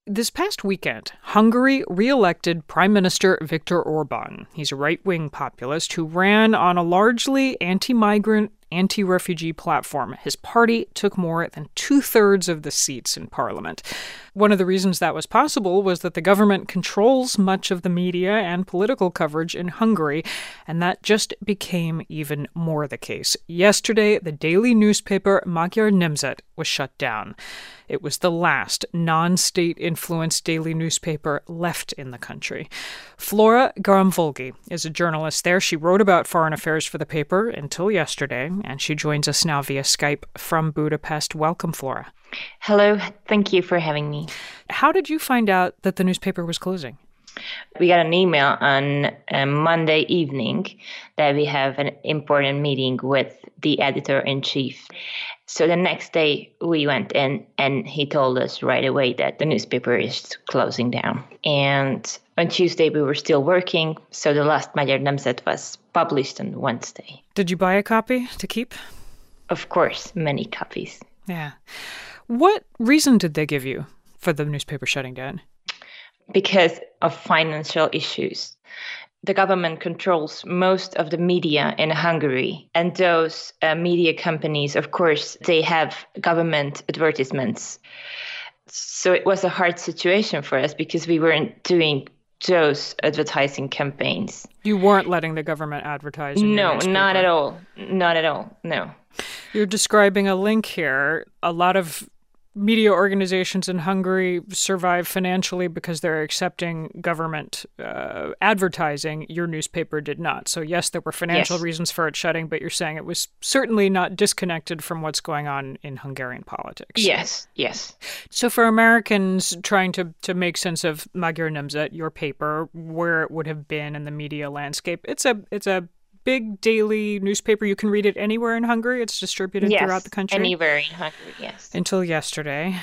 This past weekend, Hungary re-elected Prime Minister Viktor Orban. He's a right-wing populist who ran on a largely anti-migrant, anti-refugee platform. His party took more than two-thirds of the seats in parliament. One of the reasons that was possible was that the government controls much of the media and political coverage in Hungary, and that just became even more the case. Yesterday, the daily newspaper Magyar Nemzet was shut down. It was the last non-state-influenced daily newspaper left in the country. Flora Garamvolgi is a journalist there. She wrote about foreign affairs for the paper until yesterday, and she joins us now via Skype from Budapest. Welcome, Flora. Hello. Thank you for having me. How did you find out that the newspaper was closing? We got an email on Monday evening that we have an important meeting with the editor-in-chief. So the next day we went in and he told us right away that the newspaper is closing down. And on Tuesday we were still working, so the last Magyar Nemzet was published on Wednesday. Did you buy a copy to keep? Of course, many copies. Yeah. What reason did they give you for the newspaper shutting down? Because of financial issues. The government controls most of the media in Hungary, and those media companies, of course, they have government advertisements. So it was a hard situation for us because we weren't doing those advertising campaigns. You weren't letting the government advertise in your newspaper? No, not at all. Not at all, no. You're describing a link here. A lot of media organizations in Hungary survive financially because they're accepting government advertising. Your newspaper did not. So yes, there were financial reasons for it shutting, but you're saying it was certainly not disconnected from what's going on in Hungarian politics. Yes. So for Americans trying to make sense of Magyar Nemzet, your paper, where it would have been in the media landscape, it's a big daily newspaper. You can read it anywhere in Hungary. It's distributed throughout the country. Anywhere in Hungary, yes. Until yesterday.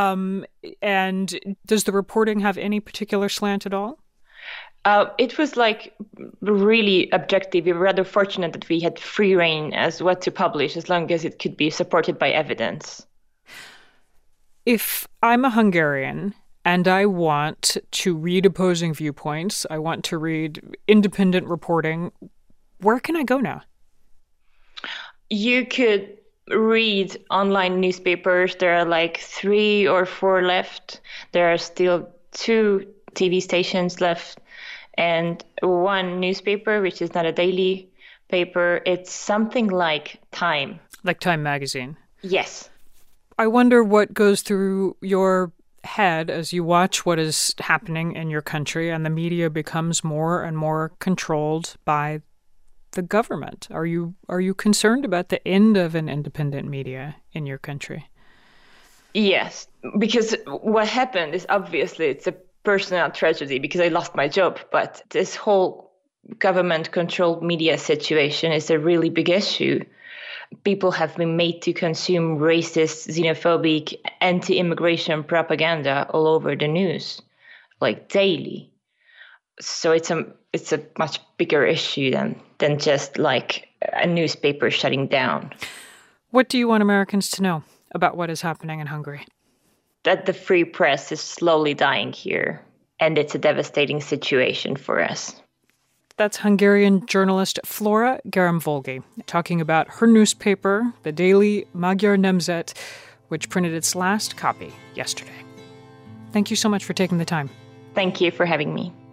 And does the reporting have any particular slant at all? It was really objective. We were rather fortunate that we had free rein as what to publish, as long as it could be supported by evidence. If I'm a Hungarian and I want to read opposing viewpoints, I want to read independent reporting, where can I go now? You could read online newspapers. There are 3 or 4 left. There are still 2 TV stations left and 1 newspaper, which is not a daily paper. It's something like Time. Like Time magazine? Yes. I wonder what goes through your head as you watch what is happening in your country and the media becomes more and more controlled by the government. Are you concerned about the end of an independent media in your country? Yes, because what happened is obviously it's a personal tragedy because I lost my job, but this whole government-controlled media situation is a really big issue. People have been made to consume racist, xenophobic, anti-immigration propaganda all over the news, daily. So it's a much bigger issue than just a newspaper shutting down. What do you want Americans to know about what is happening in Hungary? That the free press is slowly dying here, and it's a devastating situation for us. That's Hungarian journalist Flora Garamvolgi talking about her newspaper, the daily Magyar Nemzet, which printed its last copy yesterday. Thank you so much for taking the time. Thank you for having me.